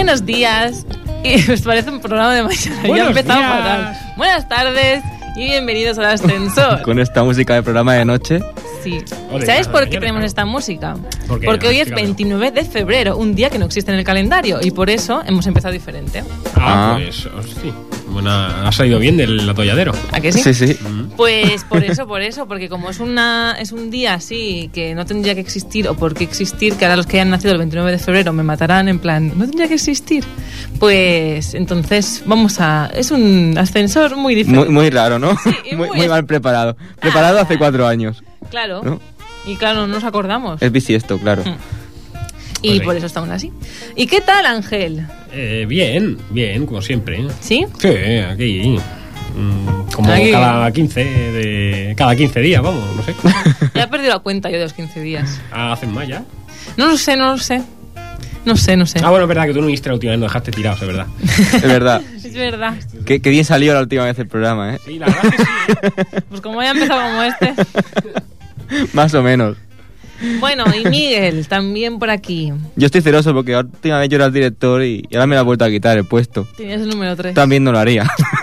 Buenos días. Y os parece un programa de mañana. Ya ha empezado fatal. Buenas tardes y bienvenidos al ascensor. Con esta música de programa de noche. Sí. ¿Sabes por qué tenemos esta música? Porque hoy es 29 de febrero, un día que no existe en el calendario, y por eso hemos empezado diferente. Pues sí. Bueno, ha salido bien del atolladero. ¿A que sí? Sí, sí. Pues por eso, porque como es un día así que no tendría que existir, o por qué existir, que ahora los que hayan nacido el 29 de febrero me matarán, en plan, no tendría que existir. Pues entonces es un ascensor muy diferente. Muy raro, ¿no? Sí, muy mal preparado. Preparado hace 4 años. Claro. ¿No? Y claro, no nos acordamos. Es bisiesto, claro. Y Pues sí. por eso estamos así. ¿Y qué tal, Ángel? Bien, como siempre. ¿Sí? Sí, aquí. Como Aquí. cada 15 días, vamos, no sé. Ya he perdido la cuenta yo de los 15 días. ¿Hacen más ya? No lo sé. No sé. Bueno, es verdad que tú no viniste la última vez, nos dejaste tirados, es verdad. Es verdad. Es verdad. Qué bien salió la última vez el programa, ¿eh? Sí, la verdad que sí. Pues como ya ha empezado como este. Más o menos. Bueno, y Miguel, también por aquí. Yo estoy celoso porque la última vez yo era el director y ahora me lo ha vuelto a quitar el puesto. Tenías el número 3. También no lo haría.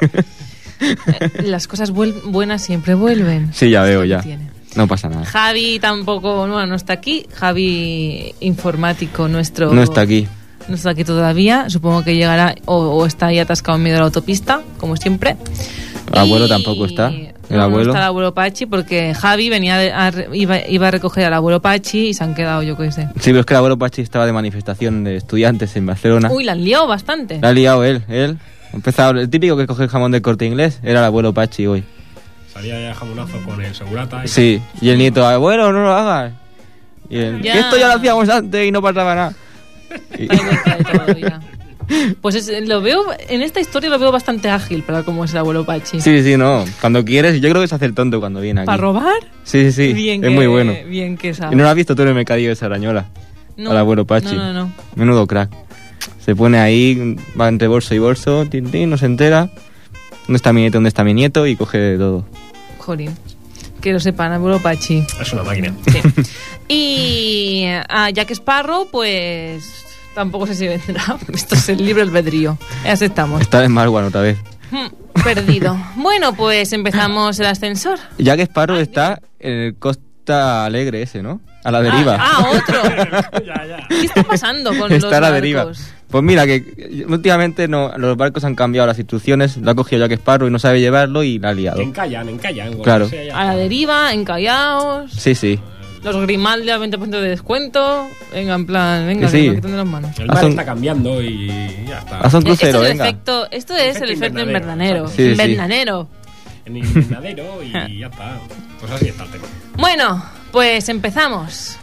Las cosas buenas siempre vuelven. Sí, ya veo, Es lo ya. que tiene. No pasa nada. Javi tampoco, no está aquí. Javi informático nuestro. No está aquí. No está aquí todavía. Supongo que llegará o está ahí atascado en medio de la autopista, como siempre. El abuelo tampoco está. El abuelo. No está el abuelo Pachi porque Javi iba a recoger al abuelo Pachi y se han quedado, yo qué sé. Sí, pero es que el abuelo Pachi estaba de manifestación de estudiantes en Barcelona. Uy, la han liado bastante. La ha liado él. Ha empezado el típico que coge el jamón del Corte Inglés. Era el abuelo Pachi hoy. Salía ya jamonazo con el segurata. Sí, y el nieto, abuelo, no lo hagas. Y él, Ya. que esto ya lo hacíamos antes y no pasaba nada. Y- Da vuelta de todo ya. Pues lo veo, en esta historia lo veo bastante ágil para cómo es el abuelo Pachi. Sí, no. Cuando quieres, yo creo que se hace el tonto cuando viene aquí. ¿Para robar? Sí. Bien Es que, muy bueno. Bien que sabe. ¿Y no lo has visto tú en el mercadillo de Sarañola? No, Al abuelo Pachi. No. Menudo crack. Se pone ahí, va entre bolso y bolso, tin, no se entera. ¿Dónde está mi nieto? Y coge de todo. Jolín. Que lo sepan, abuelo Pachi. Es una máquina. Sí. Y a Jack Sparrow, pues tampoco sé si vendrá. Esto es el libre albedrío. Aceptamos. Está en Marwan otra vez. Perdido. Bueno, pues empezamos el ascensor. Jack Sparrow está en el Costa Alegre ese, ¿no? A la deriva. Otro. ¿Qué está pasando con los Está a la barcos? deriva. Pues mira, que últimamente los barcos han cambiado las instrucciones, lo ha cogido Jack Sparrow y no sabe llevarlo y la ha liado. Encallan. Claro. A la deriva, encallados. Sí. Los Grimaldi a 20% de descuento. Venga, en plan, venga, Sí. que nos quiten de las manos. El mar Haz un- está cambiando y ya está. Haz un crucero, venga. Esto es el efecto invernadero. Sí. Invernadero. En el invernadero y ya está. Pues así está el tema. Bueno, pues empezamos.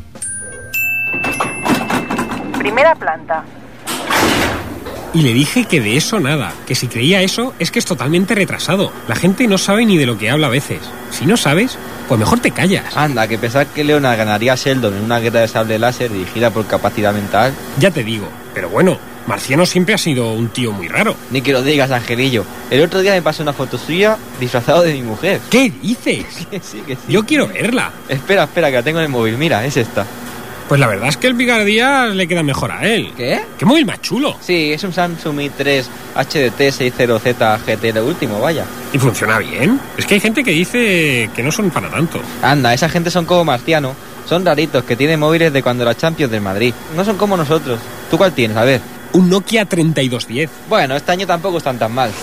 Primera planta. Y le dije que de eso nada, que si creía eso es que es totalmente retrasado. La gente no sabe ni de lo que habla a veces. Si no sabes, pues mejor te callas. Anda, que pensar que Leonard ganaría a Sheldon en una guerra de sable láser dirigida por capacidad mental. Ya te digo, pero bueno, Marciano siempre ha sido un tío muy raro. Ni que lo digas, Angelillo. El otro día me pasó una foto suya disfrazado de mi mujer. ¿Qué dices? Que sí. Yo quiero verla. Espera, que la tengo en el móvil. Mira, es esta. Pues la verdad es que el Picardía le queda mejor a él. ¿Qué? ¿Qué móvil más chulo? Sí, es un Samsung Mi3 HDT 60Z GT, lo último, vaya. Y funciona bien. Es que hay gente que dice que no son para tanto. Anda, esa gente son como Marciano. Son raritos, que tienen móviles de cuando la Champions del Madrid. No son como nosotros. ¿Tú cuál tienes? A ver. Un Nokia 3210. Bueno, este año tampoco están tan mal.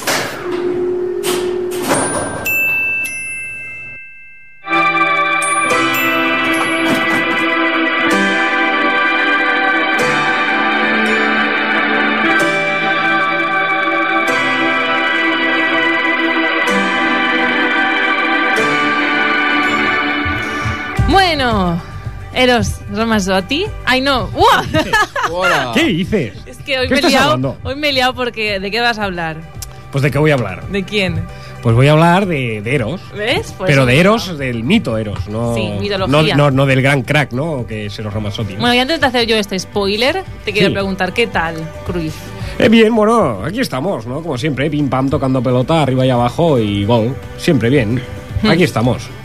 Bueno, Eros Ramazzotti. Ay, no. ¡Uah! Hola. ¿Qué dices? Es que hoy ¿Qué me he estás liado. hablando? Hoy me he liado porque ¿de qué vas a hablar? Pues ¿de qué voy a hablar? ¿De quién? Pues voy a hablar de Eros. ¿Ves? Por Pero eso de me he Eros, liado. del mito Eros, no, Sí, mitología. no del gran crack, ¿no? Que es Eros Ramazzotti. ¿no? Bueno, y antes de hacer yo este spoiler, te quiero Sí. preguntar, ¿qué tal, Cruyff? Bien, bueno, aquí estamos, ¿no? Como siempre, pim pam tocando pelota arriba y abajo y gol. Siempre bien. Aquí estamos.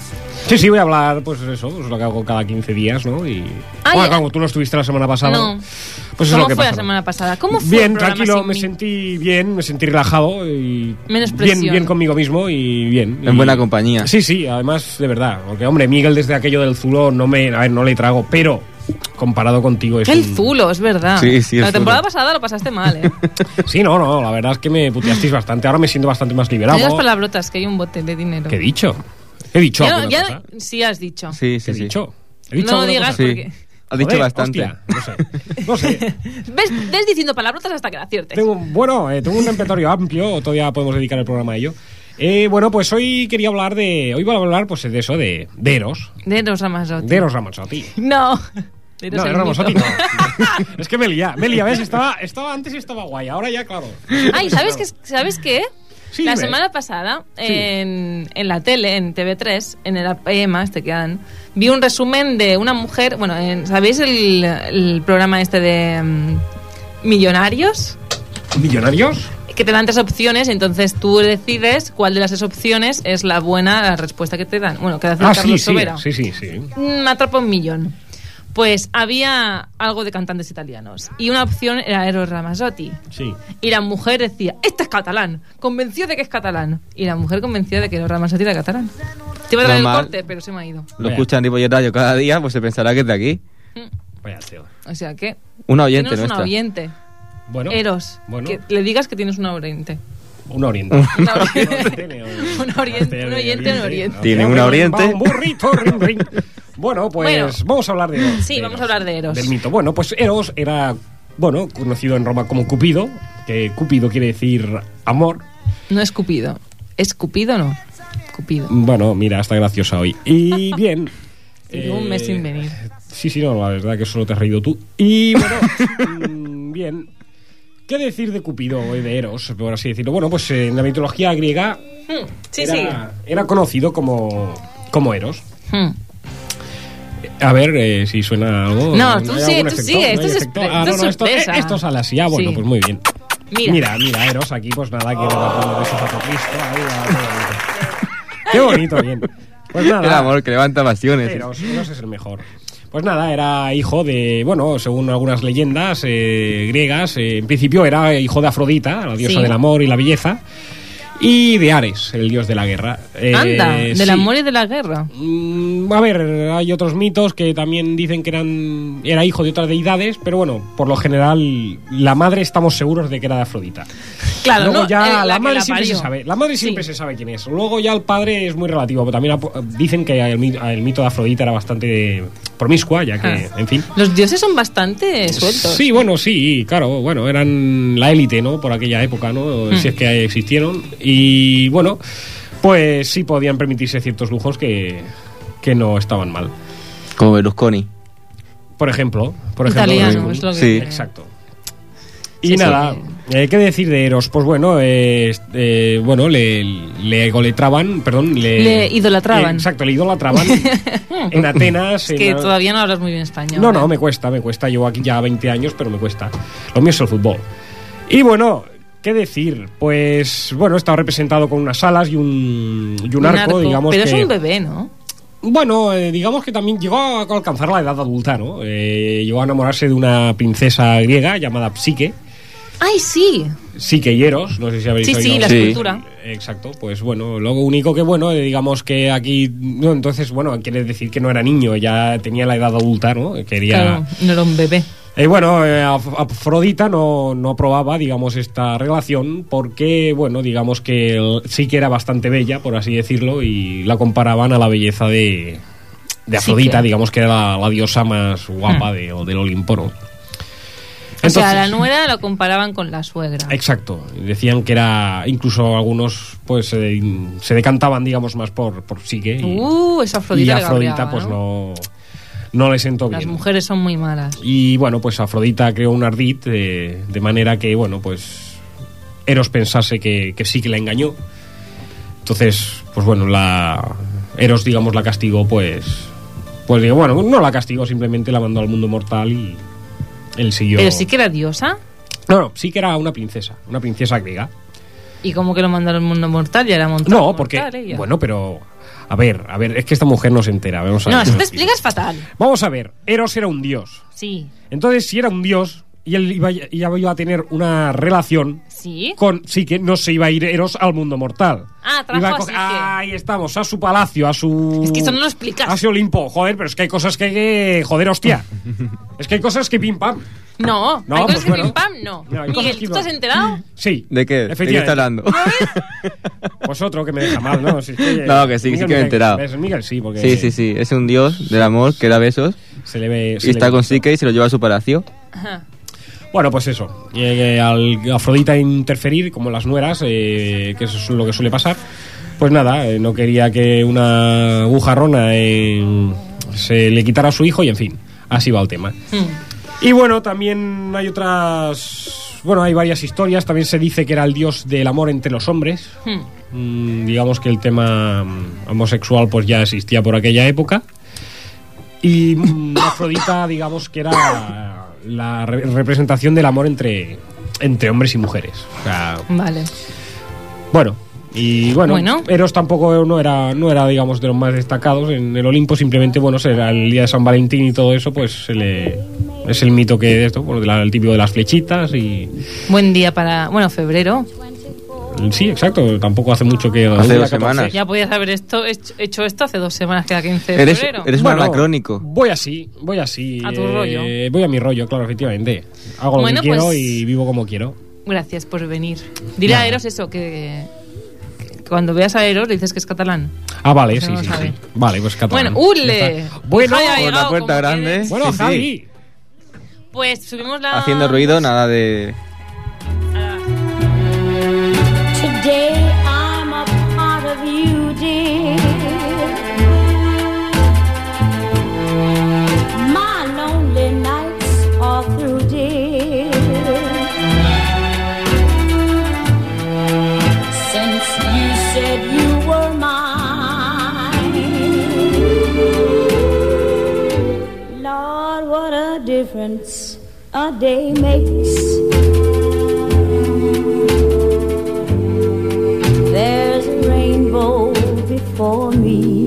Sí, voy a hablar, pues eso, pues lo que hago cada 15 días, ¿no? Y Ay, bueno, como tú no estuviste la semana pasada, No. pues eso es ¿Cómo lo que fue pasa. la semana pasada? ¿Cómo fue Bien, el programa tranquilo, sin me mí? sentí bien, me sentí relajado y Menos presión. bien conmigo mismo y bien. En buena compañía. Sí, además, de verdad, porque hombre, Miguel desde aquello del Zulo no le trago, pero comparado contigo es El un- Zulo, es verdad. Sí, el La temporada Zulo. pasada lo pasaste mal, ¿eh? Sí, no, la verdad es que me puteasteis bastante, ahora me siento bastante más No liberado. digas palabrotas, que hay un bote de dinero. ¿Qué he dicho? ¿He dicho Ya, alguna cosa? sí has dicho. Sí, ¿Qué sí, he sí. dicho? ¿He dicho No lo alguna digas cosa? Sí. porque... Has dicho Joder, bastante. hostia, no sé. ¿Ves diciendo palabrotas hasta que la aciertes? Tengo un repertorio amplio, todavía podemos dedicar el programa a ello. Bueno, pues hoy quería hablar hoy voy a hablar pues de eso, de Eros. De Eros Ramazzotti. De Eros Ramazzotti. No. De Eros No, de el Ramazzotti mito. no. Es que me lía, ¿ves? Antes estaba guay, ahora ya, claro. Ay, ¿sabes qué? Sí, La dime. semana pasada, Sí. en la tele, en TV3, en el APM, que dan, vi un resumen de una mujer. Bueno, ¿sabéis el programa este de Millonarios? ¿Millonarios? Que te dan 3 opciones, entonces tú decides cuál de las 3 opciones es la buena respuesta que te dan. Bueno, que hace Carlos Sobera. Sí. Me atrapa un millón. Pues había algo de cantantes italianos. Y una opción era Eros Ramazzotti. Sí. Y la mujer decía, este es catalán. Convenció de que es catalán. Y la mujer convencida de que Eros Ramazzotti era catalán. Te iba a traer el Normal. corte, pero se me ha ido. Lo escuchan tipo radio cada día, pues se pensará que es de aquí. Vaya tío. O sea que... Una oyente tienes nuestra. una oyente. Bueno. Eros. Bueno. Que le digas que tienes una oyente. Un oriente. Una oyente, un oriente. Tiene una oriente. Un burrito, ring, ring. Bueno, pues Bueno. vamos a hablar de Eros. Sí, de vamos Eros, a hablar de Eros. Del mito. Bueno, pues Eros era, conocido en Roma como Cupido, que Cupido quiere decir amor. No es Cupido. ¿Es Cupido o no? Cupido. Bueno, mira, está graciosa hoy. Y bien. Llevo un mes sin venir. Sí, no, la verdad que solo te has reído tú. Y bueno, bien. ¿Qué decir de Cupido o de Eros, por así decirlo? Bueno, pues en la mitología griega Sí, era conocido como Eros. sí. A ver si suena algo. No, tú ¿Hay sigue, algún tú efecto? sigue, ¿No esto hay es efecto? esto es sorpresa. Esto sale así. Ah, bueno, Sí. pues muy bien. Mira. Mira, Eros aquí, pues nada, quiere darle besos a Cristo. Ahí va, qué bonito, bien. Pues nada. El amor que levanta pasiones. Eros es el mejor. Pues nada, era hijo de, bueno, según algunas leyendas griegas, en principio era hijo de Afrodita, la diosa Sí. del amor y la belleza, y de Ares, el dios de la guerra. Anda, del sí. amor y de la guerra. A ver, hay otros mitos que también dicen que era hijo de otras deidades, pero bueno, por lo general, la madre estamos seguros de que era de Afrodita. Claro, Luego no, ya la la que madre la siempre se parió. sabe. La madre siempre Sí. se sabe quién es. Luego ya el padre es muy relativo. Pero también dicen que el mito de Afrodita era bastante promiscua, ya que, en fin. Los dioses son bastante sueltos. Sí, bueno, sí, claro. Bueno, eran la élite, ¿no? Por aquella época, ¿no? Si es que existieron. Y bueno, pues sí podían permitirse ciertos lujos que no estaban mal. Como Berlusconi. Por ejemplo. Italiano, es lo que... Sí. Exacto. Y Sí, nada, sí. ¿qué decir de Eros? Pues bueno, bueno, le idolatraban, perdón, Le idolatraban. exacto, le idolatraban en Atenas. Es que en- todavía no hablas muy bien español. No, ¿eh? me cuesta. Llevo aquí ya 20 años, pero me cuesta. Lo mío es el fútbol. Y bueno, ¿qué decir? Pues bueno, estaba representado con unas alas y un arco, digamos. Pero que, es un bebé, ¿no? Bueno, digamos que también llegó a alcanzar la edad adulta, ¿no? Llegó a enamorarse de una princesa griega llamada Psique. ¡Ay, sí! Psique y Eros, no sé si habréis Sí, oído. sí, la Sí. escultura. Exacto, pues bueno, lo único que bueno, digamos que aquí, no, entonces bueno, quiere decir que no era niño, ya tenía la edad adulta, ¿no? Quería... Claro, no era un bebé. Bueno, Afrodita no aprobaba, digamos, esta relación porque, bueno, digamos que sí que era bastante bella, por así decirlo, y la comparaban a la belleza de Afrodita, que- digamos que era la diosa más guapa del Olimpo, ¿no? O sea, la nuera la comparaban con la suegra. Exacto, decían que era, incluso algunos pues se decantaban, digamos, más por Psique Esa Afrodita y le Afrodita cabreaba, pues ¿no? no le sentó Las bien. mujeres son muy malas. Y bueno, pues Afrodita creó un ardid de manera que, bueno, pues Eros pensase que sí que la engañó. Entonces, pues bueno, Eros, digamos, la castigó, pues digo, bueno, no la castigó, simplemente la mandó al mundo mortal y él siguió. Pero sí que era diosa. No, sí que era una princesa griega. ¿Y cómo que lo mandaron al mundo mortal? Ya era mortal. No, porque... mortal, ella. Bueno, pero... A ver, es que esta mujer no se entera. Vamos a No, ver. eso te explicas fatal. Vamos a ver, Eros era un dios. Sí. Entonces, si era un dios y él iba a tener una relación ¿Sí? con... Sí, que no se iba a ir Eros al mundo mortal. Ah, trajo Iba a así que... Ahí estamos, a su palacio, a su... Es que eso no lo explicas. A su Olimpo. Joder, pero es que hay cosas que hay que... Joder, hostia. Es que hay cosas que pim pam. No, No, hay pues cosas que bueno. pim pam, no. No, hay cosas Miguel, que ¿tú te has no. enterado? Sí. ¿De qué? ¿De qué Efectivamente. está hablando? Pues otro que me deja mal, ¿no? Si es que, No, que sí, sí que me he enterado. Miguel sí, porque... Sí. Es un dios del amor que da besos Se le ve... y está con Psyche y se lo lleva a su palacio. Ajá. Bueno, pues eso. Al Afrodita interferir, como las nueras, que eso es lo que suele pasar, pues nada, no quería que una bujarrona se le quitara a su hijo y, en fin, así va el tema. Y bueno, también hay otras... Bueno, hay varias historias. También se dice que era el dios del amor entre los hombres. Digamos que el tema homosexual pues ya existía por aquella época. Y Afrodita, digamos que era la representación del amor entre hombres y mujeres. O sea, Vale. bueno, y bueno, Bueno. Eros tampoco no era digamos de los más destacados en el Olimpo. Simplemente, bueno, era el día de San Valentín y todo eso, pues es el mito que de esto, pues, el típico de las flechitas y... Buen día para... Bueno, febrero. Sí, exacto, tampoco hace mucho que... Hace 2 14. semanas. Ya podías haber hecho esto hace 2 semanas, que era 15 de Eres febrero. un Bueno, anacrónico. Voy así. A tu rollo. Voy a mi rollo, claro, efectivamente. Hago lo Bueno, que quiero pues- y vivo como quiero. Gracias por venir. Dile a Eros eso, que cuando veas a Eros le dices que es catalán. Ah, vale, Pues sí, no sí, lo sabe. sí. Vale, pues catalán. Bueno, ¡ule! Ya está. Bueno, Javi ha por la llegado, puerta como grande. quieres. bueno, Sí, Javi. Pues subimos la... Haciendo ruido, nada de... Today I'm a part of you, dear. My lonely nights are through, dear. Since you said you were mine, Lord, what a difference a day makes. There's a rainbow before me.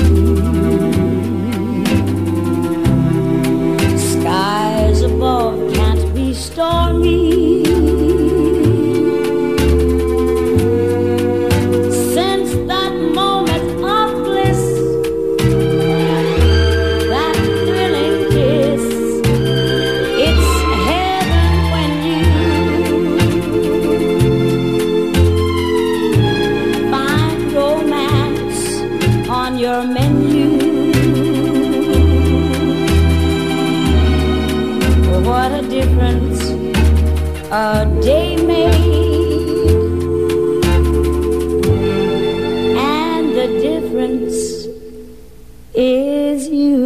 Skies above can't be stormy. Since that moment of bliss, that thrilling kiss, it's heaven when you find romance on your menu. What a difference a day made, and the difference is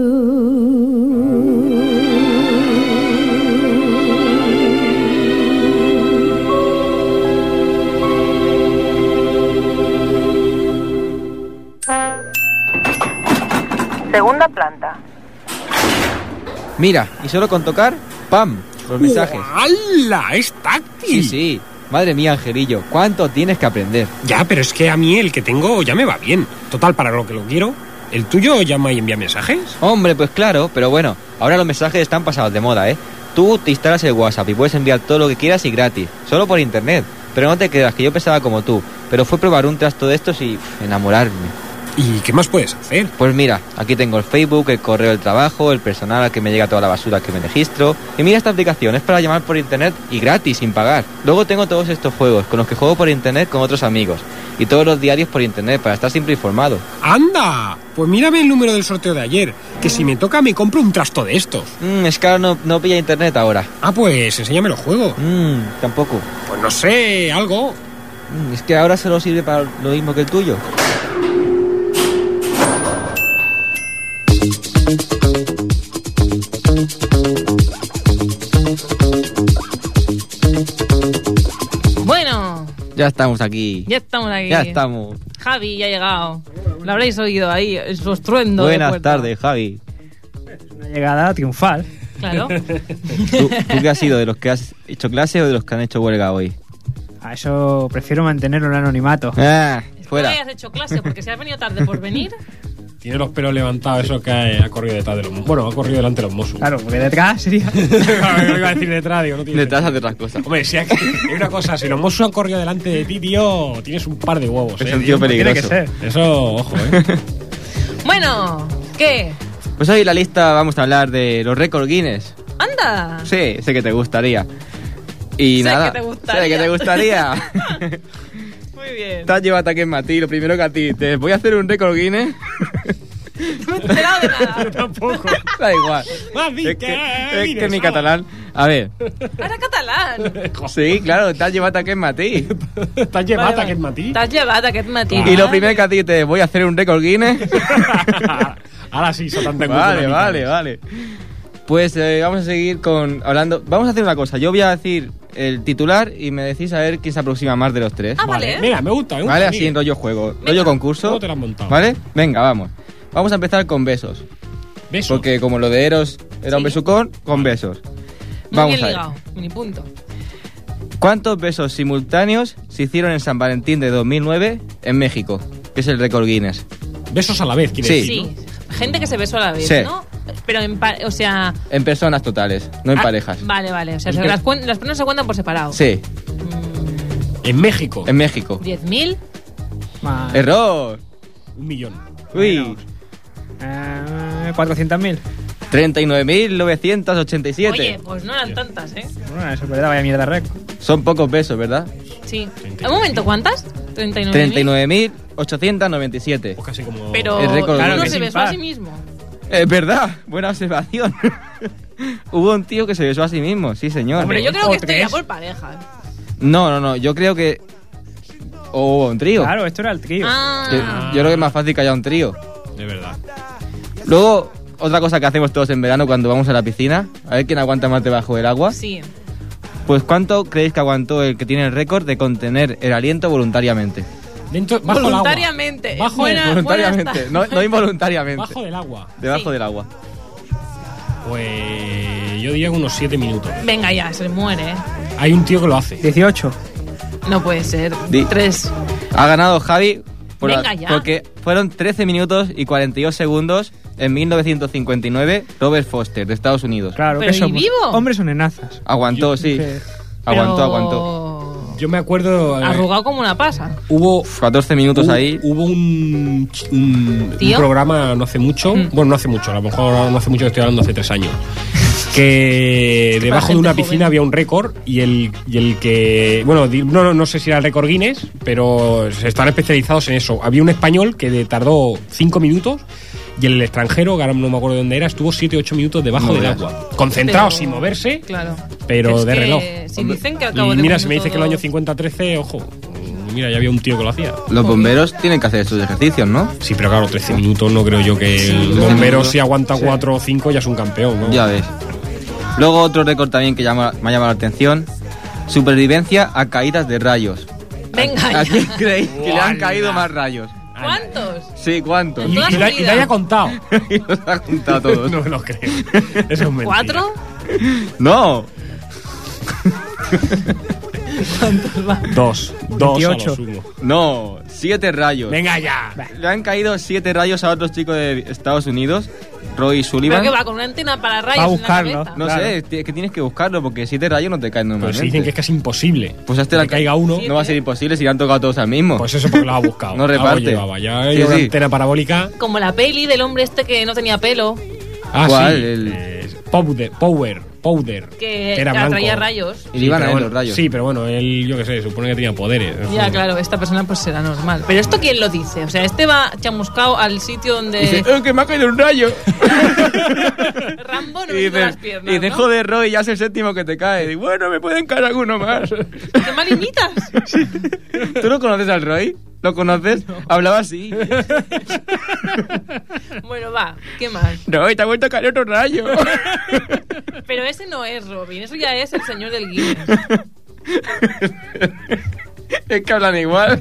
Segunda planta. Mira, y solo con tocar, ¡pam! Los mensajes. ¡Hala! ¡Es táctil! Sí. Madre mía, Angelillo, ¿cuánto tienes que aprender? Ya, pero es que a mí el que tengo ya me va bien. Total, para lo que lo quiero. ¿El tuyo llama y envía mensajes? Hombre, pues claro, pero bueno, ahora los mensajes están pasados de moda, ¿eh? Tú te instalas el WhatsApp y puedes enviar todo lo que quieras y gratis, solo por internet. Pero no te creas que yo pensaba como tú, pero fue probar un trasto de estos y enamorarme. ¿Y qué más puedes hacer? Pues mira, aquí tengo el Facebook, el correo del trabajo, el personal al que me llega toda la basura que me registro. Y mira esta aplicación, es para llamar por internet y gratis, sin pagar. Luego tengo todos estos juegos con los que juego por internet con otros amigos. Y todos los diarios por internet para estar siempre informado. ¡Anda! Pues mírame el número del sorteo de ayer, que si me toca me compro un trasto de estos. Es que ahora no pilla internet ahora. Ah, pues enséñame los juegos. Tampoco. Pues no sé, algo. Es que ahora solo sirve para lo mismo que el tuyo. Bueno, Ya estamos aquí. ya estamos aquí. Ya estamos. Javi ya ha llegado. Lo habréis oído ahí, su estruendo. de Buenas puerta. tardes, Javi. Una llegada triunfal. Claro. ¿Tú qué has sido? ¿De los que has hecho clase o de los que han hecho huelga hoy? A eso prefiero mantenerlo en anonimato. No Fuera. hayas hecho clase, porque si has venido tarde por venir... Tiene los pelos levantados, eso que ha corrido detrás de los... Bueno, ha corrido delante de los Mossos. Claro, porque detrás sería... Claro, yo iba a decir detrás, digo, no tiene Detrás sentido. hace otras cosas. Hombre, si hay una cosa, si los Mossos han corrido delante de ti, tío, tienes un par de huevos, Es un tío Tiene que peligroso. ser. Eso, ojo, Bueno, ¿qué? Pues hoy en la lista vamos a hablar de los récords Guinness. ¡Anda! Sí, sé que te gustaría. Y Sé nada, que te gustaría. sé que te gustaría. Muy bien. Te has llevado ataque en Matí, lo primero que a ti. Te voy a hacer un récord Guinness. No me he enterado de nada. Tampoco. Da igual. Más Es que mi catalán. A ver. Era catalán. Sí, claro, te has llevado ataque en Matí. T'has llevat Vale, aquest matí? T'has llevat aquest matí. Y lo primero que a ti te voy a hacer un récord Guinness. Ahora sí, se t'han tingut Vale, una mica vale, més. vale. Pues vamos a seguir hablando. Vamos a hacer una cosa. Yo voy a decir el titular y me decís a ver quién se aproxima más de los tres. Ah, vale. Mira, me gusta. Vale, así en rollo juego. Rollo concurso. ¿Cómo te lo has montado? ¿Vale? Venga, vamos. Vamos a empezar con besos. Besos. Porque como lo de Eros era un Sí. besucón, con besos. Muy Vamos bien a ver. ligado. Ni punto. ¿Cuántos besos simultáneos se hicieron en San Valentín de 2009 en México? Que es el récord Guinness. Besos a la vez, quiere Sí. decir, ¿no? Sí. Gente que se besó a la vez, Sí. ¿no? Pero o sea... En personas totales, no en ah, parejas. Vale, vale. O sea, Es se que- las personas se cuentan por separado. Sí, En México. en México. 10.000. Más, ¡Error! 1 millón. Uy, 400.000. 39.987. Oye, pues no eran tantas, ¿eh? Bueno, eso es verdad, vaya mierda récord. Son pocos besos, ¿verdad? Sí. Un momento, ¿cuántas? 39.000. 39.897. Pues casi como... Pero El récord uno Guinness. se Sin besó a par. sí mismo. Es verdad, buena observación. Hubo un tío que se besó a sí mismo, sí señor. Pero yo creo o que esto ya tres. por parejas. No, yo creo que... O hubo un trío. Claro, esto era el trío. Ah. Yo creo que es más fácil que haya un trío. De verdad. Luego, otra cosa que hacemos todos en verano cuando vamos a la piscina, a ver quién aguanta más debajo del agua. Sí. Pues ¿cuánto creéis que aguantó el que tiene el récord de contener el aliento voluntariamente? Dentro, bajo el agua. Voluntariamente. Bajo, Buena- Voluntariamente, buena no involuntariamente. bajo del agua. Debajo Sí. del agua. Pues yo diría que unos 7 minutos. Venga ya, se muere, ¿eh? Hay un tío que lo hace. 18. No puede ser. Di- 3. Ha ganado Javi Venga ya. porque fueron 13 minutos y 42 segundos en 1959 Robert Foster, de Estados Unidos. Claro, Pero que ¿y somos. vivo? Hombres son enazas. Aguantó, sí. Que- Aguantó. Yo me acuerdo... Arrugado como una pasa. Hubo... 14 minutos ahí. Hubo un ¿Tío? programa no hace mucho, bueno, no hace mucho, a lo mejor no hace mucho, estoy hablando hace 3 años, que debajo de gente una joven. piscina había un récord y el que, bueno, no sé si era el récord Guinness, pero están especializados en eso. Había un español que tardó 5 minutos y el extranjero, que ahora no me acuerdo de dónde era, estuvo 7-8 minutos debajo No del veas. agua, concentrado, Pero- sin moverse, Claro. pero Es de que reloj. Si dicen que al Y cabo de mira, un si me dices que en el año minuto- 50-13, ojo, mira, ya había un tío que lo hacía. Los bomberos tienen que hacer sus ejercicios, ¿no? Sí, pero claro, 13 minutos no creo yo que el 13 bombero minutos. si aguanta 4 o 5 ya es un campeón, ¿no? Ya ves. Luego otro récord también que me ha llamado la atención. Supervivencia a caídas de rayos. Venga ¿A ya. quién creéis que le han ¡Guala! caído más rayos? ¿Cuántos? Sí, ¿cuántos? Y, Toda y su la, y vida. la haya contado. Y los ha juntado todos. No me lo creo. Eso es mentira. 4. ¡No! ¿Cuántos va? 2 a 28. lo sumo. No, 7 rayos. Venga ya. Le han caído 7 rayos a otro chico de Estados Unidos, Roy ¿Pero Sullivan. qué va? ¿Con una antena para rayos Va a en la buscarlo. cabeza? No Claro. sé, es que tienes que buscarlo porque 7 rayos no te caen Pues normalmente. si dicen que es casi imposible. Pues a este que le caiga uno. Sí. No va a ser imposible si le han tocado todos al mismo. Pues eso porque lo ha buscado. No Algo reparte. llevaba. Ya Sí, hay una sí. antena parabólica. Como la peli del hombre este que no tenía pelo, Ah, ¿Cuál? sí. El- Powder. que Era blanco. atraía rayos. Y le iban a pero ver bueno, los rayos. Sí, pero bueno, él, yo qué sé, supone que tenía poderes. Ya, claro, esta persona pues será normal. Pero ¿esto quién lo dice? O sea, este va chamuscado al sitio donde Dice, que me ha caído un rayo! Rambo no Y me las dice, piernas, ¿no? joder, Roy, ya es el séptimo que te cae. Y bueno, me pueden caer alguno más. ¿Qué mal imitas? ¿Tú no conoces al Roy? ¿Lo conoces? Hablaba así. Bueno, va, ¿qué más? Roy, te ha vuelto a caer otro rayo. Pero ese no es Robin, eso ya es el señor del Guinness. Es que hablan igual.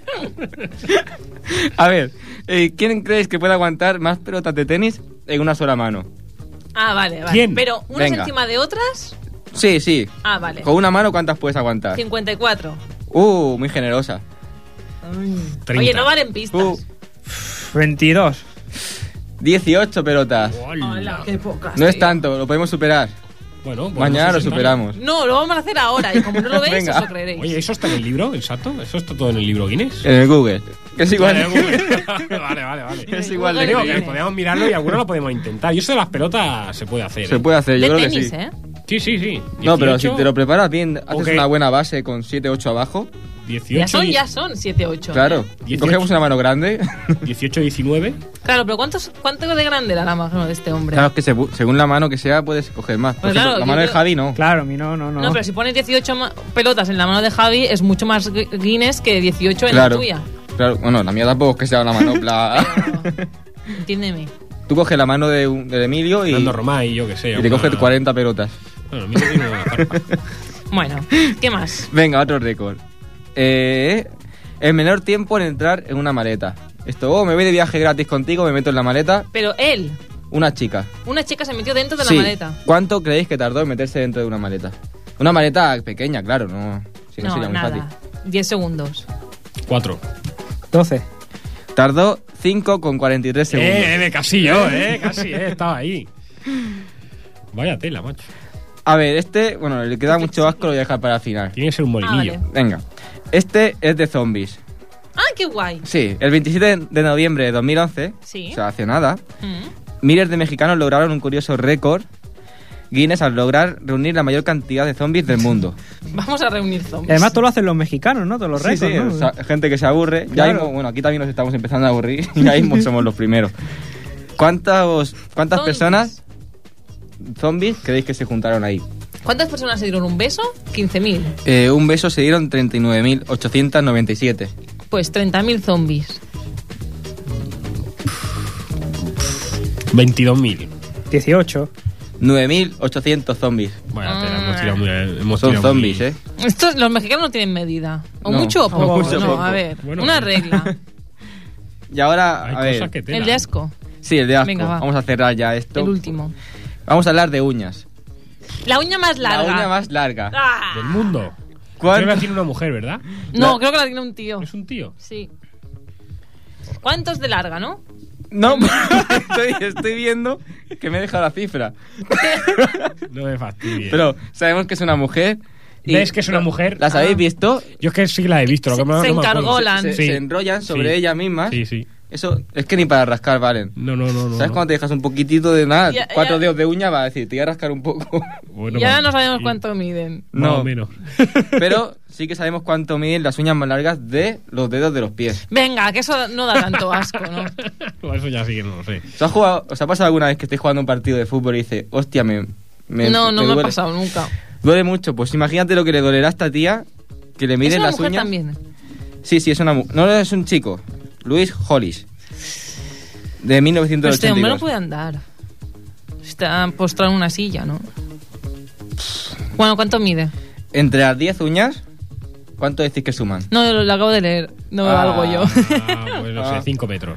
A ver, ¿quién crees que puede aguantar más pelotas de tenis en una sola mano? Ah, vale, vale. ¿Quién? Pero unas Venga. encima de otras. Sí, sí. Ah, vale. Con una mano, ¿cuántas puedes aguantar? 54. Muy generosa. 30. Oye, no valen pistas. 22. 18 pelotas. Hola, qué pocas. No es tío. tanto, lo podemos superar. Bueno, Mañana lo 60. superamos. No, lo vamos a hacer ahora y como no lo veis, Venga. os lo creeréis. Oye, ¿eso está en el libro, exacto? ¿Eso está todo en el libro Guinness? En el Google. Que es igual. Vale. Es igual de Google Digo que Guinness. podemos mirarlo y alguno lo podemos intentar. Y eso de las pelotas se puede hacer. Se puede hacer, yo De creo tenis, que sí. ¿eh? Sí. No, pero si 18, te lo preparas bien, haces Ok. una buena base con 7, 8 abajo. 18, Ya son 7, 8. Claro. 18. Cogemos una mano grande. 18, 19. Claro, pero ¿cuánto de grande era la mano de este hombre? Claro, es que según la mano que sea, puedes coger más. Por Pues ejemplo, claro, la yo mano de creo- Javi no. Claro, mi no. No, pero si pones 18 pelotas en la mano de Javi, es mucho más Guinness que 18 en la tuya. Claro, bueno, la mía tampoco es que sea una manopla. Entiéndeme. Tú coges la mano de Emilio y Fernando Romay y yo que sé. te coges 40 pelotas. Bueno, Emilio tiene una zarpa. Bueno, ¿qué más? Venga, otro récord. El menor tiempo en entrar en una maleta. Esto, me voy de viaje gratis contigo, me meto en la maleta. Pero él, Una chica. una chica se metió dentro de Sí. la maleta. ¿Cuánto creéis que tardó en meterse dentro de una maleta? Una maleta pequeña, claro, no. Si no, No, sería muy nada. fácil. 10 segundos. 4. 12. Tardó 5,43 segundos. Casi yo, casi, estaba ahí. Vaya tela, macho. A ver, bueno, le queda mucho asco, lo voy a dejar para el final. Tiene que ser un molinillo. vale. Venga. Este es de zombies. ¡Ah, qué guay! Sí, el 27 de noviembre de 2011, Sí. o sea, hace nada, Mm. miles de mexicanos lograron un curioso récord Guinness al lograr reunir la mayor cantidad de zombies del mundo. Vamos a reunir Y zombies. además todo lo hacen los mexicanos, ¿no? Todos los Sí, récords, sí, ¿no? o sea, gente que se aburre. Ya Claro. mismo, bueno, aquí también nos estamos empezando a aburrir y ya mismo somos los primeros. ¿Cuántas Zombies. personas zombies creéis que se juntaron ahí? ¿Cuántas personas se dieron un beso? 15.000. Un beso se dieron 39.897. Pues 30.000 zombies. 22.000. 18. 9.800 zombies. Vaya tela, hemos tirado muy... hemos Son tirado zombies, muy- ¿eh? Los mexicanos no tienen medida. O No, mucho o poco. o mucho o no, poco. a ver, Bueno, una sí. regla. Y ahora, Hay a ver. cosas que tela. El de asco. Sí, el de asco. Venga, va. Vamos a cerrar ya esto. El último. Vamos a hablar de uñas. La uña más larga. La uña más larga. ¡Ah! Del mundo. ¿Cuánto? Creo que la tiene una mujer, ¿verdad? No, La- creo que la tiene un tío. Es un tío. Sí. ¿Cuántos de larga, no? No, estoy viendo que me he dejado la cifra. No me fastidies. Pero sabemos que es una mujer. y- ¿Ves que es una mujer? ¿Las habéis visto? Yo es que sí que la he visto. Lo que Se- no se me acuerdo. encargó la- Se, Sí. se enrollan sobre Sí. ellas mismas. Sí, sí. Eso es que ni para rascar valen. No. ¿Sabes cuando te dejas un poquitito de nada? Ya- 4 ya- dedos de uña va a decir, te voy a rascar un poco. Bueno, Ya bueno, no sabemos sí. cuánto miden. Más No. o menos. Pero sí que sabemos cuánto miden las uñas más largas de los dedos de los pies. Venga, que eso no da tanto asco, ¿no? Eso ya sí que no lo sé. ¿Os ha pasado alguna vez que estéis jugando un partido de fútbol y dice, hostia, No me ha duele"? pasado nunca. Duele mucho. Pues imagínate lo que le dolerá a esta tía que le ¿Es miden una las mujer uñas. también? Sí, es una mujer. No, es un chico. Luis Hollis. De Pero 1982. este hombre no puede andar. Está postrado en una silla, ¿no? Bueno, ¿cuánto mide? Entre las 10 uñas, ¿cuánto decís que suman? No, lo acabo de leer. No me valgo yo. Ah, pues no sé, 5 metros.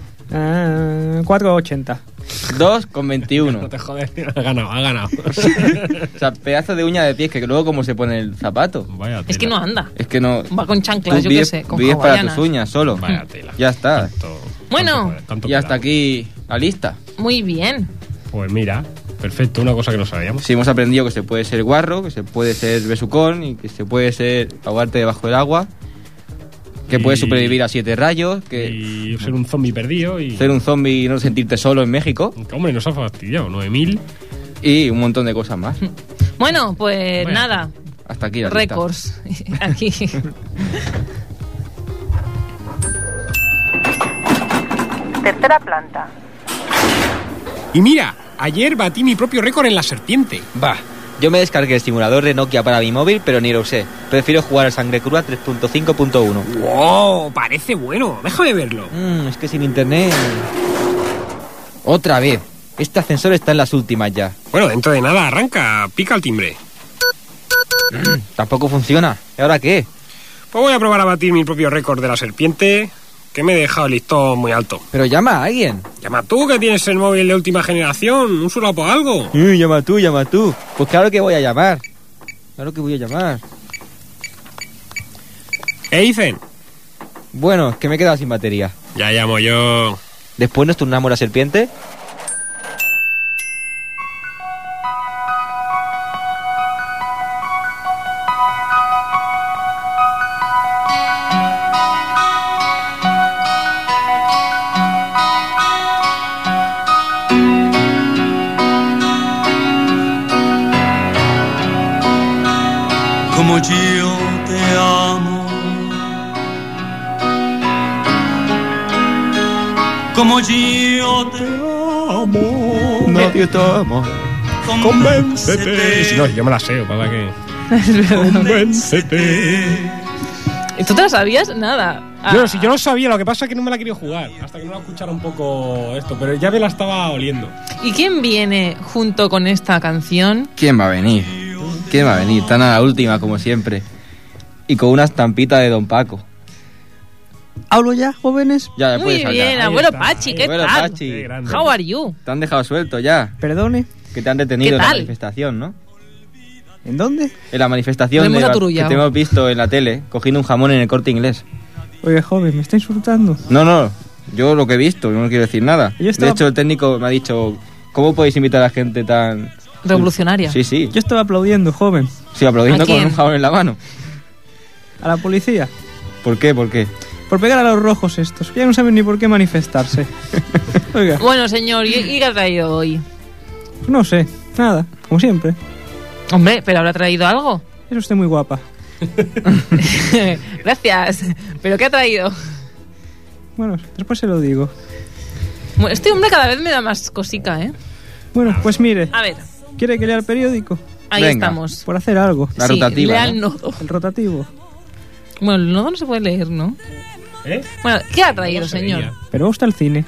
4,80. 2,21. No te jodes, ha ganado. O sea, pedazo de uña de pies que luego cómo se pone el zapato. Vaya tela. Es que no anda. Es que no. Va con chanclas, Tú yo qué vives, sé, con vives para hawaianas. tus uñas solo. Vaya tela. Ya está. Bueno. Y hasta aquí la lista. Muy bien. Pues mira, perfecto, una cosa que no sabíamos. Sí, hemos aprendido que se puede ser guarro, que se puede ser besucón y que se puede ser ahogarte debajo del agua, que puedes sobrevivir a 7 rayos, que Y ser un zombie perdido y... ser un zombie y no sentirte solo en México Que, hombre, nos ha fastidiado, 9.000. y un montón de cosas más. Bueno, pues Bueno. nada. Hasta aquí la lista. Récords. Aquí. Tercera planta. Y mira, ayer batí mi propio récord en la serpiente. Va. Yo me descargué el simulador de Nokia para mi móvil, pero ni lo usé. Prefiero jugar al Sangre Cruda 3.5.1. ¡Wow! Parece bueno, déjame verlo. Es que sin internet... Otra vez. Este ascensor está en las últimas ya. Bueno, dentro de nada arranca, pica el timbre. Tampoco funciona. ¿Y ahora qué? Pues voy a probar a batir mi propio récord de la serpiente, que me he dejado el listón muy alto. Pero llama a alguien. Llama tú, que tienes el móvil de última generación, un solapo algo. Llama tú. Pues claro que voy a llamar. Claro que voy a llamar. ¿Qué dicen? Bueno, es que me he quedado sin batería. Ya llamo yo. Después nos turnamos la serpiente. Como yo te amo, como yo te amo, Nadie te ama. Convéncete. Si no, yo me la sé, para que. Convéncete. ¿Y tú te lo sabías? Nada. Si yo no sabía, lo que pasa es que no me la quería jugar. Hasta que no la escuchara un poco esto, pero ya me la estaba oliendo. ¿Y quién viene junto con esta canción? ¿Quién va a venir? ¿Quién va a venir? Tan a la última, como siempre. Y con una estampita de Don Paco. ¿Hablo ya, jóvenes? Ya, Muy puedes bien, hablar. abuelo está, Pachi, ahí. ¿qué Abuelo tal? Pachi. Qué grande. How are you? Te han dejado suelto ya. Perdone, Que te han detenido ¿Qué en la tal? manifestación, ¿no? ¿en dónde? En la manifestación Lo hemos que aturullado. te hemos visto en la tele, cogiendo un jamón en el Corte Inglés. Oye, joven, ¿me está insultando? No, yo lo que he visto, no quiero decir nada. Yo estaba- De hecho, el técnico me ha dicho, ¿cómo podéis invitar a gente tan... Revolucionaria. Sí. Yo estaba aplaudiendo, joven. Sí, aplaudiendo ¿A quién? con un jamón en la mano. A la policía. ¿Por qué? ¿Por qué? Por pegar a los rojos estos, que ya no saben ni por qué manifestarse. Oiga, Bueno, señor, ¿y qué ha traído hoy? no sé, nada, como siempre. Hombre, ¿pero habrá traído algo? Es usted muy guapa. Gracias. ¿Pero qué ha traído? Bueno, después se lo digo. Bueno, este hombre cada vez me da más cosica, ¿eh? Bueno, pues mire, A ver, ¿quiere que lea el periódico? ahí Venga. estamos. Por hacer algo. La Sí, rotativa, lea ¿no? el nodo. El rotativo. Bueno, el nodo no se puede leer, ¿no? ¿Eh? Bueno, ¿qué ha traído, No se señor? veía. Pero va usted al cine.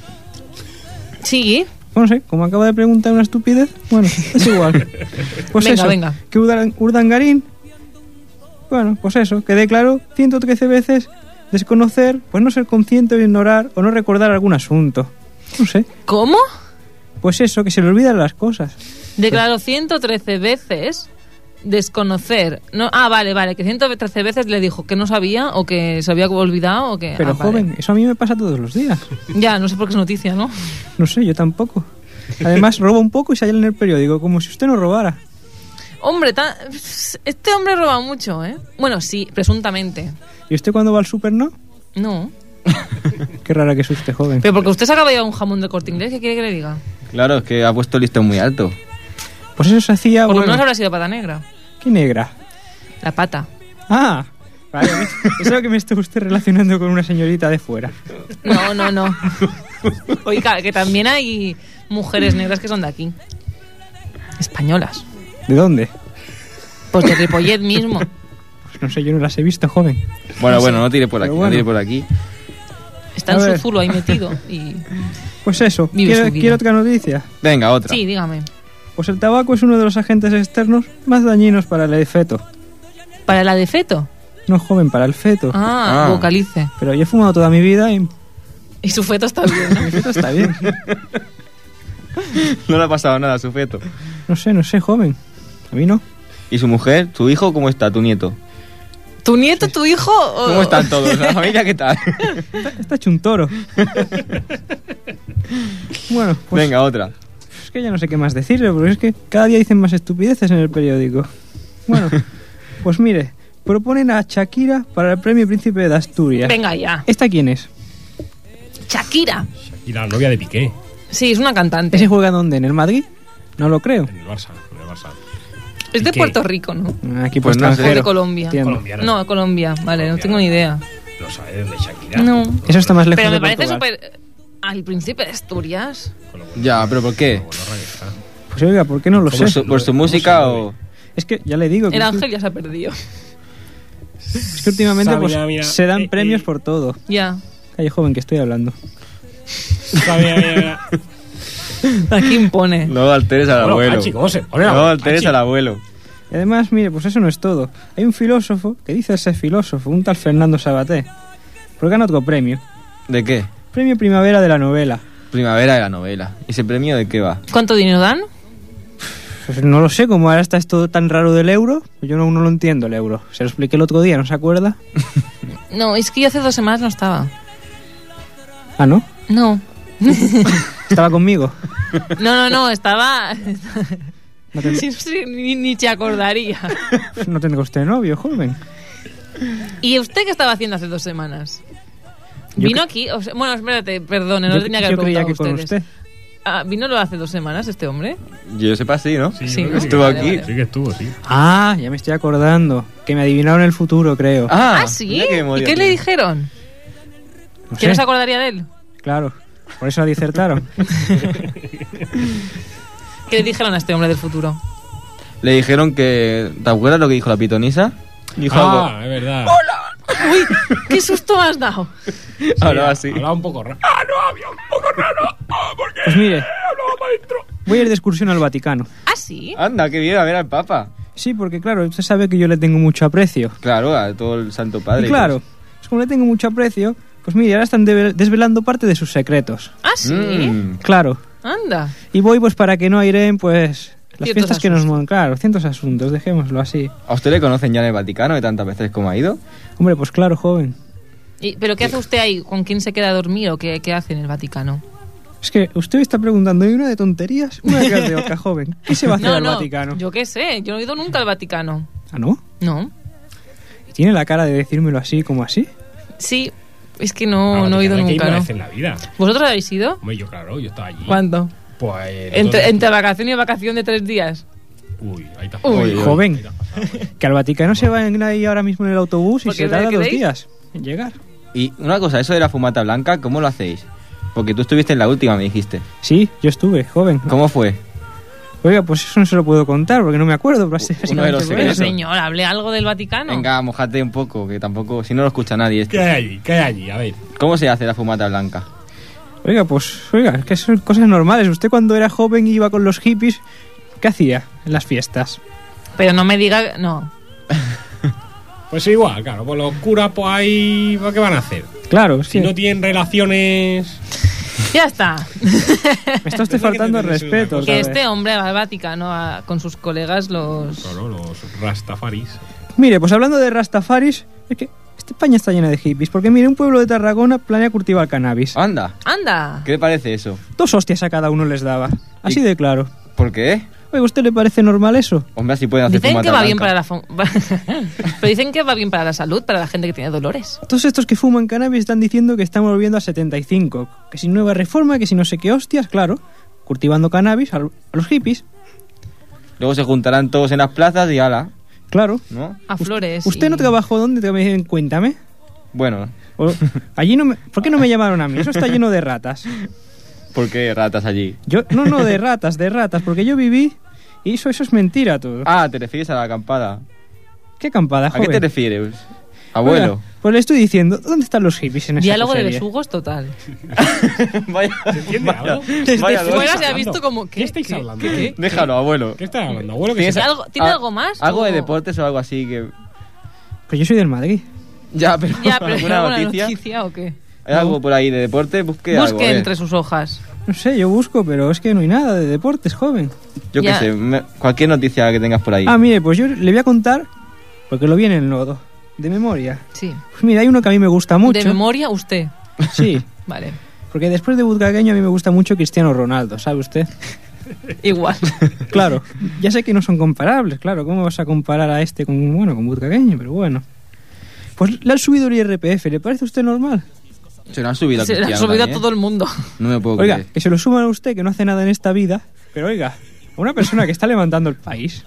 Sí. No sé, como acaba de preguntar una estupidez, bueno, es igual. Pues Venga, eso, venga. que Urdangarín, bueno, pues eso, que declaró 113 veces desconocer, pues no ser consciente o ignorar o no recordar algún asunto. No sé, ¿Cómo? pues eso, que se le olvidan las cosas. Declaró 113 veces desconocer. No, vale, que 113 veces le dijo que no sabía o que se había olvidado o que... Pero vale. joven, eso a mí me pasa todos los días. Ya, no sé por qué es noticia, ¿no? No sé, yo tampoco. Además, roba un poco y sale en el periódico, como si usted no robara. Hombre, este hombre roba mucho, ¿eh? Bueno, sí, presuntamente. ¿Y usted cuando va al súper no? No. Qué rara que es usted, joven. Pero porque usted se acaba de llevar un jamón de Corte Inglés, ¿qué quiere que le diga? Claro, es que ha puesto el listón muy alto. Pues eso se hacía, Por lo bueno, menos habrá sido pata negra. ¿qué negra? La pata. Ah, vale, eso que me está usted relacionando con una señorita de fuera. No. Oiga, que también hay mujeres negras que son de aquí. Españolas. ¿De dónde? Pues de Ripollet mismo. Pues no sé, yo no las he visto, joven. Bueno, no tire por Pero aquí, bueno. no tire por aquí. Está A en su ver. zulo ahí metido. Y... Pues eso, Vive su vida. ¿quiere otra noticia? Venga, otra. Sí, dígame. Pues el tabaco es uno de los agentes externos más dañinos para el feto. ¿Para la de feto? No, joven, para el feto. Ah, Ah. vocalice. Pero yo he fumado toda mi vida y mi Y su feto está bien, ¿no? feto está bien. No le ha pasado nada a su feto. No sé, joven. A mí no. ¿Y su mujer? ¿Tu hijo? ¿Cómo está? ¿Tu nieto? ¿Tu nieto, tu hijo? o- ¿Cómo están todos? ¿La familia qué tal? Está hecho un toro. Bueno, pues Venga, otra. es que ya no sé qué más decirle, porque es que cada día dicen más estupideces en el periódico. Bueno, pues mire, proponen a Shakira para el premio Príncipe de Asturias. Venga ya. ¿Esta quién es? Shakira. Y la novia de Piqué. Sí, es una cantante. ¿Ese juega dónde? ¿En el Madrid? No lo creo. En el Barça. En el Barça. Es de ¿Qué? Puerto Rico, ¿no? Aquí Pues pues no sé. O extranjero. de Colombia. Entiendo. Colombiana. No, Colombia. Vale, no tengo ni idea. No sabe de dónde es Shakira. No. Eso está más lejos Pero me de parece Portugal. súper... Al príncipe de Asturias. Con lo bueno- Ya, pero ¿por qué? con lo bueno que está. Pues oiga, ¿por qué no lo sé? ¿Por su música o...? Es que ya le digo que, El ángel ya se ha perdido. es que últimamente Sabe, pues, mira, se dan premios por todo. Ya. Calle joven, que estoy hablando. Sabe, Aquí impone. No alteres al Bueno, abuelo. Pachi, ¿cómo se pone la No voz, alteres Pachi? al abuelo. Y además, mire, pues eso no es todo. Hay un filósofo que dice ser filósofo, un tal Fernando Sabaté. Pero gana otro premio. ¿De qué? Premio Primavera de la novela. Primavera de la novela. ¿Y ese premio de qué va? ¿Cuánto dinero dan? Pues no lo sé, como ahora está esto tan raro del euro, pues yo no lo entiendo el euro. Se lo expliqué el otro día, ¿no se acuerda? No, es que yo hace 2 semanas no estaba. Ah, ¿no? No. Estaba conmigo. No, estaba... No, ten- Sí, ni se acordaría. no tenga usted novio, joven. ¿Y usted qué estaba haciendo hace 2 semanas? Yo ¿Vino cre- aquí? O sea, bueno, espérate, perdone, no Yo- le tenía que yo haber creía preguntado que a con ustedes. usted. Ah, ¿vino lo hace 2 semanas este hombre? Yo sepa, sí, ¿no? Sí, yo creo ¿no? que Estuvo Vale, aquí. vale. Sí que estuvo, sí. Ah, ya me estoy acordando. Que me adivinaron el futuro, creo. Ah, ¿sí? mira qué ¿Y memoria qué le tiene. dijeron? No ¿Que no sé. se acordaría de él? Claro. Por eso la disertaron. ¿Qué le dijeron a este hombre del futuro? Le dijeron que... ¿Te acuerdas lo que dijo la pitonisa? Dijo Ah, es verdad. ¡Uy! ¡Qué susto me has dado! algo... Ahora así. Hablaba un poco raro. Pues mire, voy a ir de excursión al Vaticano. ¿Ah, sí? Anda, que viene a ver al Papa. Sí, porque claro, usted sabe que yo le tengo mucho aprecio. Claro, a todo el Santo Padre. Y claro, pues como le tengo mucho aprecio, pues mire, ahora están desvelando parte de sus secretos. ¿Ah, sí? Claro. Anda. Y voy pues para que no airen pues las Ciertos fiestas que nos asuntos. montan. Claro, cientos asuntos, dejémoslo así. ¿A usted le conocen ya en el Vaticano de tantas veces como ha ido? Hombre, pues claro, joven. ¿Pero qué hace usted ahí? ¿Con quién se queda a dormir o qué hace en el Vaticano? Es que usted me está preguntando, ¿y una de tonterías? Una de gas de oca, joven. ¿Qué se va a hacer al Vaticano? Yo qué sé, yo no he ido nunca al Vaticano. ¿Ah, no? No. ¿Y tiene la cara de decírmelo así, como así? Sí, es que no he ido Que nunca, una ¿no? vez en la vida. ¿Vosotros habéis ido? Hombre, yo claro, yo estaba allí. ¿Cuándo? Pues... Entre vacación y vacación de 3 días. Uy, ahí te has Uy, pasado. joven. Ahí te has pasado. Que al Vaticano se va a ir ahí ahora mismo en el autobús y ¿Por se qué tarda 2 creéis? días en llegar. Y una cosa, eso de la fumata blanca, ¿cómo lo hacéis? Porque tú estuviste en la última, me dijiste. Sí, yo estuve, joven. ¿Cómo fue? Oiga, pues eso no se lo puedo contar porque no me acuerdo. Pero Uno de los por Pero eso. secretos. señor, hable algo del Vaticano. Venga, mojate un poco, que tampoco... Si no lo escucha nadie esto. ¿Qué hay allí? ¿Qué hay allí? A ver. ¿Cómo se hace la fumata blanca? Oiga, es que son cosas normales. Usted cuando era joven y iba con los hippies, ¿qué hacía en las fiestas? Pero no me diga... No. Pues igual, claro. Pues los curas, pues ahí... ¿Qué van a hacer? Claro, es Si que no tienen relaciones... Ya está. me está usted faltando el Tendré que respeto. decir Que ¿sabe? este hombre va al Vaticano con sus colegas los... Claro, los rastafaris. Mire, pues hablando de Rastafaris, es que España está llena de hippies. Porque mire, un pueblo de Tarragona planea cultivar cannabis. Anda, ¡Anda! ¿qué le parece eso? 2 hostias a cada uno les daba. Así ¿Y- de claro. ¿Por qué? Oiga, ¿a usted le parece normal eso? Hombre, así pueden hacer Dicen fumata que va blanca. bien para la... Pero dicen que va bien para la salud, para la gente que tiene dolores. Todos estos que fuman cannabis están diciendo que estamos volviendo a 75. Que si nueva reforma, que si no sé qué hostias, claro. Cultivando cannabis a los hippies, Luego se juntarán todos en las plazas y ala, claro. ¿no? A flores. ¿Usted y- no trabajó dónde? Cuéntame. Bueno, O- allí no me, ¿por qué no me llamaron a mí? Eso está lleno de ratas. ¿por qué ratas allí? Yo no de ratas, porque yo viví y eso es mentira todo. Ah, te refieres a la acampada. ¿Qué acampada, ¿A joven? qué te refieres? Abuelo. Oiga, pues le estoy diciendo, ¿dónde están los hippies en esa Diálogo de serie? besugos total. Vaya, entiende algo? Desde vaya fuera dos. se ha visto como... ¿Qué estáis hablando? Déjalo, abuelo. ¿Qué estáis hablando? Abuelo, que ¿Tienes se... ¿Tiene algo más? ¿Algo de o- deportes o algo así que... Pues yo soy del Madrid. Ya, pero, Ya, pero ¿alguna ¿alguna noticia? noticia o qué? ¿Hay algo por ahí de deporte? Busque algo. Busque a ver. entre sus hojas. No sé, yo busco, pero es que no hay nada de deportes, joven. Yo qué Ya. sé, cualquier noticia que tengas por ahí. Ah, mire, pues yo le voy a contar, porque lo vi en el nodo, de memoria. Sí. Pues mira, hay uno que a mí me gusta mucho. De memoria, usted. Sí, Vale. porque después de Butragueño a mí me gusta mucho Cristiano Ronaldo, ¿sabe usted? Igual. Claro, ya sé que no son comparables, claro, ¿cómo vas a comparar a este con Butragueño? Pero bueno. Pues le han subido el IRPF, ¿le parece a usted normal? Se lo han subido a Se le ha Cristiano subido a también. todo el mundo. No me puedo Oiga, creer. que se lo suman a usted, que no hace nada en esta vida, pero oiga, a una persona que está levantando el país,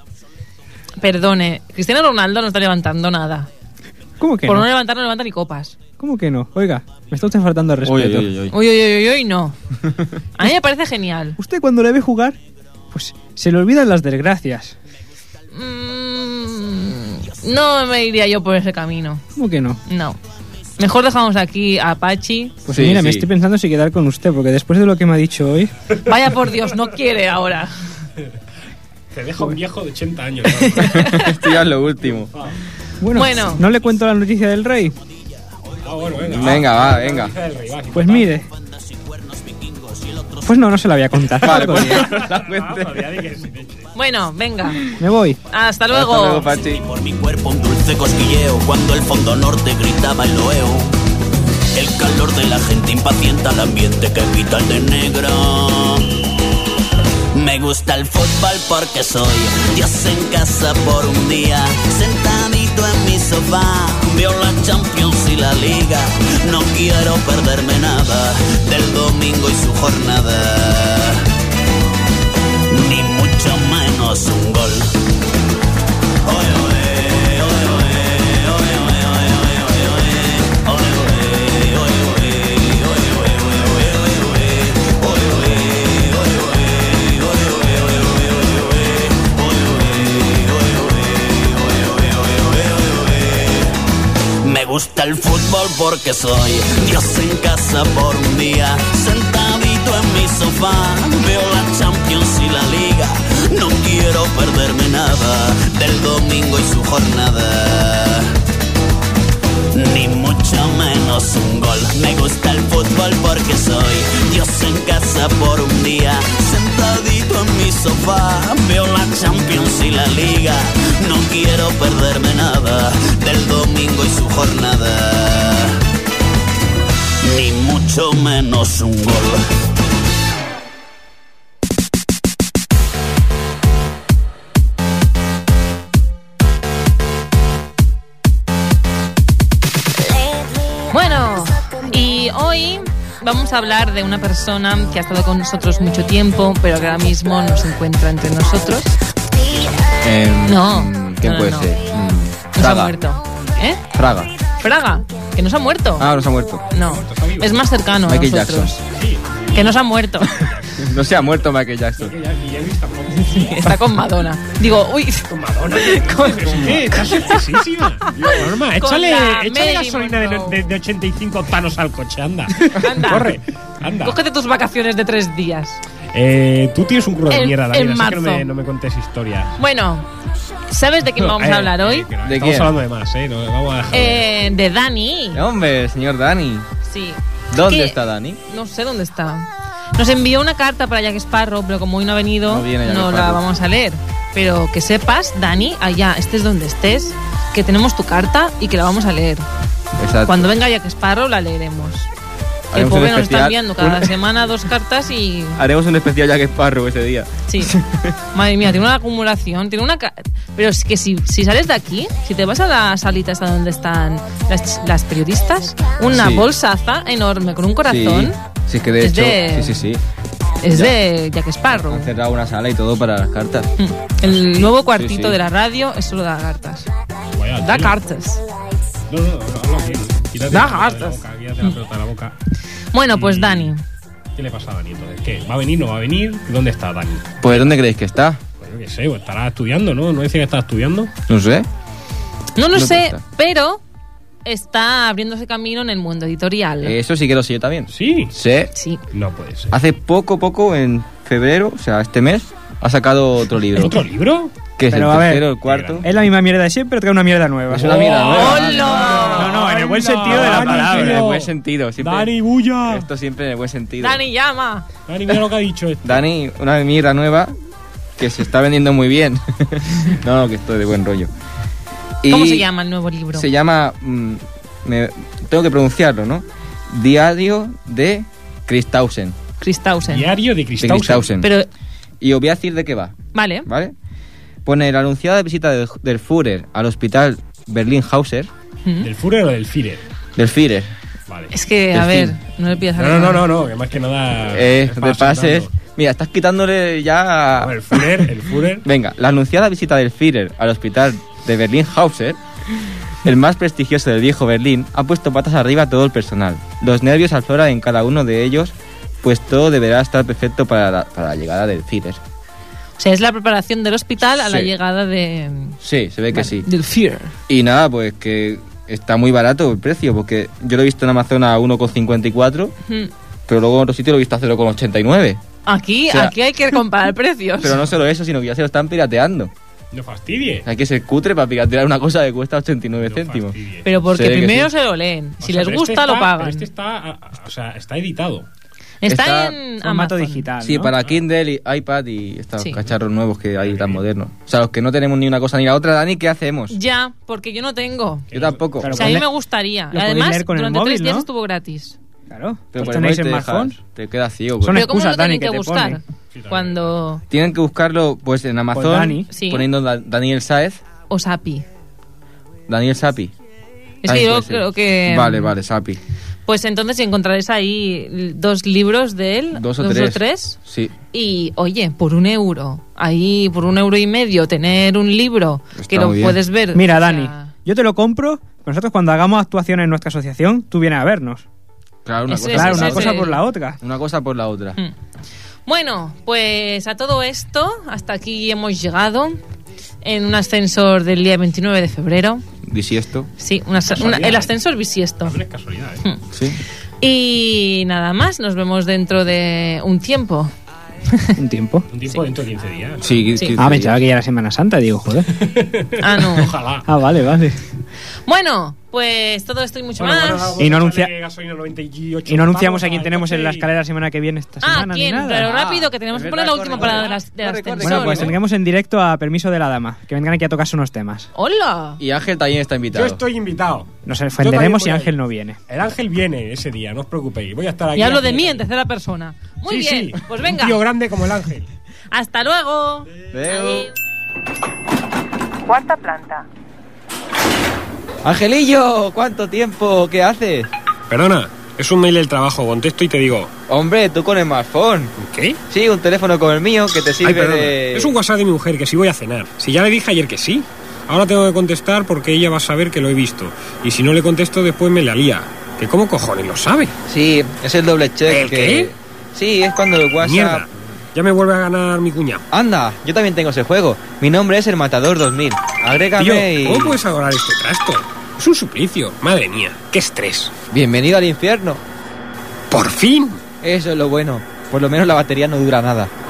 Perdone, Cristiano Ronaldo no está levantando nada. ¿cómo que Por no no? levantar, no levanta ni copas. ¿Cómo que no? Oiga, me está usted faltando al Uy, respeto. uy, uy, uy. Uy, uy, uy, uy, no. A mí me parece genial. Usted cuando le ve jugar, pues se le olvidan las desgracias. No me iría yo por ese camino. ¿Cómo que no? No. Mejor dejamos aquí a Pachi. Pues Sí, mira, me sí. estoy pensando si quedar con usted, porque después de lo que me ha dicho hoy, Vaya por Dios, no quiere ahora. Te deja un viejo de 80 años. Esto ya es lo último. Bueno. ¿no le cuento la noticia del rey? Ah, bueno, venga. Venga, va, venga. Pues mire. Pues no se la voy a contar. Vale, Otro pues día. la cuente. Bueno, venga. Me voy. Hasta luego. Hasta luego, Pachi. Y por mi cuerpo un dulce cosquilleo cuando el fondo norte gritaba el loeo. El calor de la gente impacienta el ambiente que evita el de negro. Me gusta el fútbol porque soy Dios en casa por un día. Sentadito en mi sofá, veo la Champions y la Liga. No quiero perderme nada del domingo y su jornada, ni mucho menos un gol. Me gusta el fútbol porque soy Dios en casa por un día. Sentadito en mi sofá, veo la Champions y la Liga. No quiero perderme nada del domingo y su jornada, ni mucho menos un gol. Me gusta el fútbol porque soy Dios en casa por un día. Sentadito en mi sofá, veo la Champions y la Liga. No quiero perderme nada del domingo y su jornada, ni mucho menos un gol. Bueno, y hoy vamos a hablar de una persona que ha estado con nosotros mucho tiempo, pero que ahora mismo no se encuentra entre nosotros. No. ¿Quién puede no. ser? No se ha Fraga. muerto. ¿Eh? Fraga. Que no se ha muerto. Ah, no se ha muerto. No, es más cercano Michael a nosotros. Jackson. Que no se ha muerto. No se ha muerto Michael Jackson. Está con Madonna. Digo, uy. Con Madonna. Con- ¿Qué? Estás sucesísima. Norma, échale Marilyn gasolina Monroe. de 85 octanos al coche, anda. Anda. Corre, anda. Cógete tus vacaciones de 3 días. Tú tienes un curro de En- mierda, David, en así que marzo. no me contes historias. Bueno, ¿sabes de quién vamos a hablar hoy? que no, ¿De estamos quién? hablando de más, ¿eh? No, vamos a dejar. De Dani. Hombre, señor Dani. Sí. ¿Dónde Que- está Dani? No sé dónde está. Nos envió una carta para Jack Sparrow, pero como hoy no ha venido, No viene Jack no la Sparrow. vamos a leer. Pero que sepas, Dani, allá, estés donde estés, que tenemos tu carta y que la vamos a leer. Exacto. Cuando venga Jack Sparrow la leeremos. El Haremos un pobre nos está especial. enviando cada semana 2 cartas y... Haremos un especial Jack Sparrow ese día. Sí. Madre mía, tiene una acumulación, tiene una... Pero es que si sales de aquí, si te vas a la salita hasta donde están las periodistas, una Sí. bolsaza enorme con un corazón, Sí, es que de Es hecho, de- sí. es Ya. de Jack Sparrow. Han cerrado una sala y todo para las cartas. El nuevo cuartito sí. de la radio es solo da cartas. Vaya, Da tela. cartas. No, habla bien. Quítate Da la pelota de la hartas. boca, quítate la pelota de la boca. Bueno, pues Dani. ¿Qué le pasa a Dani entonces? ¿Qué? ¿Va a venir? ¿No va a venir? ¿Dónde está Dani? Pues, ¿dónde creéis que está? Pues yo qué sé, pues estará estudiando, ¿no? ¿No decía que estaba estudiando? No sé. No lo No sé, está. pero está abriéndose camino en el mundo editorial. Eso sí que lo sé yo también. Sí. Sí. Sí. No puede ser. Hace poco, en febrero, o sea, este mes, ha sacado otro libro. ¿Otro libro? Que es Pero, el a ver, tercero, el cuarto. Es la misma mierda de siempre, pero trae una mierda nueva. Es una mierda nueva. ¡Hola! No, en el buen Anda, sentido de la Dani, palabra. En tío. el buen sentido. Siempre, Dani, bulla. Esto siempre en el buen sentido. Dani, llama. Dani, mira lo que ha dicho este. Dani, una mierda nueva que se está vendiendo muy bien. No, que estoy de buen rollo. ¿Cómo Y se llama el nuevo libro? Se llama... tengo que pronunciarlo, ¿no? Diario de Christausen. Christausen. Diario de De Christausen. Christausen. Pero, Y os voy a decir de qué va, vale. ¿vale? Pone la anunciada visita del Führer al hospital Berlin-Hauser. ¿Del Führer o del Führer? Del Führer. Vale. Es que, Del a ver, fin. no le pidas a No, que más que nada... De me pases. saltando. Mira, estás quitándole ya... A ver, el Führer... Venga, la anunciada visita del Führer al hospital de Berlin-Hauser, el más prestigioso del viejo Berlín, ha puesto patas arriba a todo el personal. Los nervios afloran en cada uno de ellos, pues todo deberá estar perfecto para la llegada del Führer. O sea, es la preparación del hospital a la Sí. llegada de... Sí, se ve que sí. Del Führer. Y nada, pues que está muy barato el precio, porque yo lo he visto en Amazon a 1,54, pero luego en otro sitio lo he visto a 0,89. Aquí, O sea- aquí hay que comparar precios. Pero no solo eso, sino que ya se lo están pirateando. No fastidies. Hay que ser cutre para piratear una cosa que cuesta 89 No céntimos. fastidies. Pero porque Se ve que primero sí. se lo leen. O Si sea, les pero gusta, este lo está- pagan. pero este está, está editado. Está en formato Amazon. digital. Sí, ¿no? para Kindle, y iPad y estos Sí. cacharros nuevos que hay tan modernos. O sea, los que no tenemos ni una cosa ni la otra, Dani, ¿qué hacemos? Ya, porque yo no tengo. Yo tampoco. Claro, O sea, a mí ponle- me gustaría. podéis Además, leer con el durante móvil, 3 días ¿no? estuvo gratis. Claro. Pero ¿Pues por el tenéis móvil te smartphones? te quedas ciego. Son Pero ¿cómo excusas, lo Dani, tienen que que te buscar? ponen. Cuando... Tienen que buscarlo pues en Amazon, Pues Dani. Sí. poniendo Daniel Sáez, O Sapi. Daniel Sapi. Es Ahí que yo puede ser. creo que... Vale, Sapi. Pues entonces encontraréis ahí 2 libros de él. Dos o tres. Sí. Y, oye, por €1, ahí por €1.50, tener un libro Está que lo muy bien. puedes ver. Mira, o sea, Dani, yo te lo compro. Nosotros cuando hagamos actuaciones en nuestra asociación, tú vienes a vernos. Claro, una Ese- cosa, Claro, ese una es cosa el- por la otra. una cosa por la otra. Bueno, pues a todo esto, hasta aquí hemos llegado en un ascensor del día 29 de febrero. Bisiesto. Sí, el ascensor bisiesto. También es casualidad, ¿eh? Sí. Y nada más, nos vemos dentro de un tiempo. Un tiempo. Un tiempo dentro de 15 días. Sí. Sí. Ah, pensaba que ya era Semana Santa, digo, joder. Ah, no. Ojalá. Ah, vale, vale. Bueno, pues todo esto y mucho Bueno, más. vamos Y no a anuncia- echarle gasolina 98 Y no anunciamos pavos a quién tenemos en la coche y- escalera la semana que viene esta Ah, semana ni ¿quién? nada. Pero rápido, que tenemos es que poner la verdad, última corre, parada corre. del Corre, ascensor. corre. Bueno, pues ¿no? tendremos en directo a permiso de la dama, que vengan aquí a tocarse unos temas. ¡Hola! Y Ángel también está invitado. Yo estoy invitado. Nos Yo ofenderemos si también voy Ángel a ir. no viene. El Ángel viene ese día, no os preocupéis. Voy a estar aquí. Y hablo de haciendo- mí en tercera persona. Muy Sí, bien, sí. pues Un venga. tío grande como el Ángel. Hasta luego. Adeu. Adiós. Cuarta planta. Angelillo, ¿cuánto tiempo? ¿Qué haces? Perdona, es un mail del trabajo. Contesto y te digo. Hombre, tú con el smartphone. ¿Qué? Sí, un teléfono como el mío que te sirve Ay, perdona. de... Es un WhatsApp de mi mujer que si voy a cenar. Si ya le dije ayer que sí. Ahora tengo que contestar porque ella va a saber que lo he visto. Y si no le contesto después me la lía. ¿Que cómo cojones lo sabe? Sí, es el doble check. ¿El qué? Sí, es cuando el WhatsApp... Mierda. Ya me vuelve a ganar mi cuñado. Anda, yo también tengo ese juego. Mi nombre es el Matador 2000. Agrégame Tío, y... ¿cómo puedes adorar este trasto? Es un suplicio. Madre mía, qué estrés. Bienvenido al infierno. ¡Por fin! Eso es lo bueno. Por lo menos la batería no dura nada.